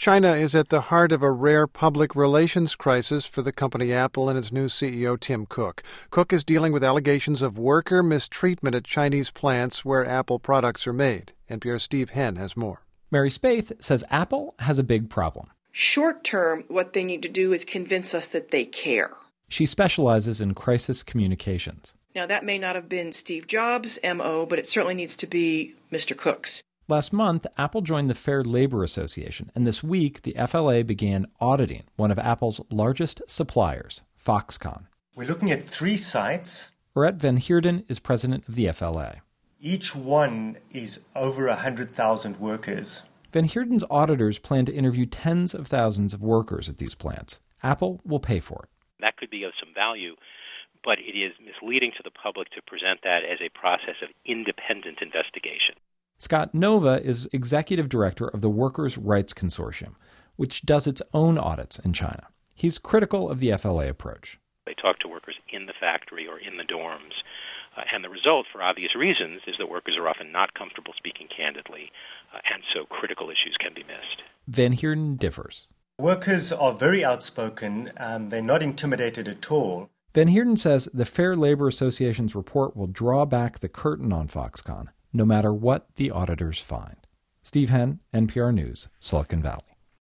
China is at the heart of a rare public relations crisis for the company Apple and its new CEO, Tim Cook. Cook is dealing with allegations of worker mistreatment at Chinese plants where Apple products are made. NPR's Steve Henn has more. Mary Spaeth says Apple has a big problem. Short term, what they need to do is convince us that they care. She specializes in crisis communications. Now, that may not have been Steve Jobs' MO, but it certainly needs to be Mr. Cook's. Last month, Apple joined the Fair Labor Association, and this week, the FLA began auditing one of Apple's largest suppliers, Foxconn. We're looking at 3 sites. Brett Van Heerden is president of the FLA. Each one is over 100,000 workers. Van Heerden's auditors plan to interview tens of thousands of workers at these plants. Apple will pay for it. That could be of some value, but it is misleading to the public to present that as a process of independent investigation. Scott Nova is executive director of the Workers' Rights Consortium, which does its own audits in China. He's critical of the FLA approach. They talk to workers in the factory or in the dorms, and the result, for obvious reasons, is that workers are often not comfortable speaking candidly, and so critical issues can be missed. Van Heerden differs. Workers are very outspoken. They're not intimidated at all. Van Heerden says the Fair Labor Association's report will draw back the curtain on Foxconn, no matter what the auditors find. Steve Henn, NPR News, Silicon Valley.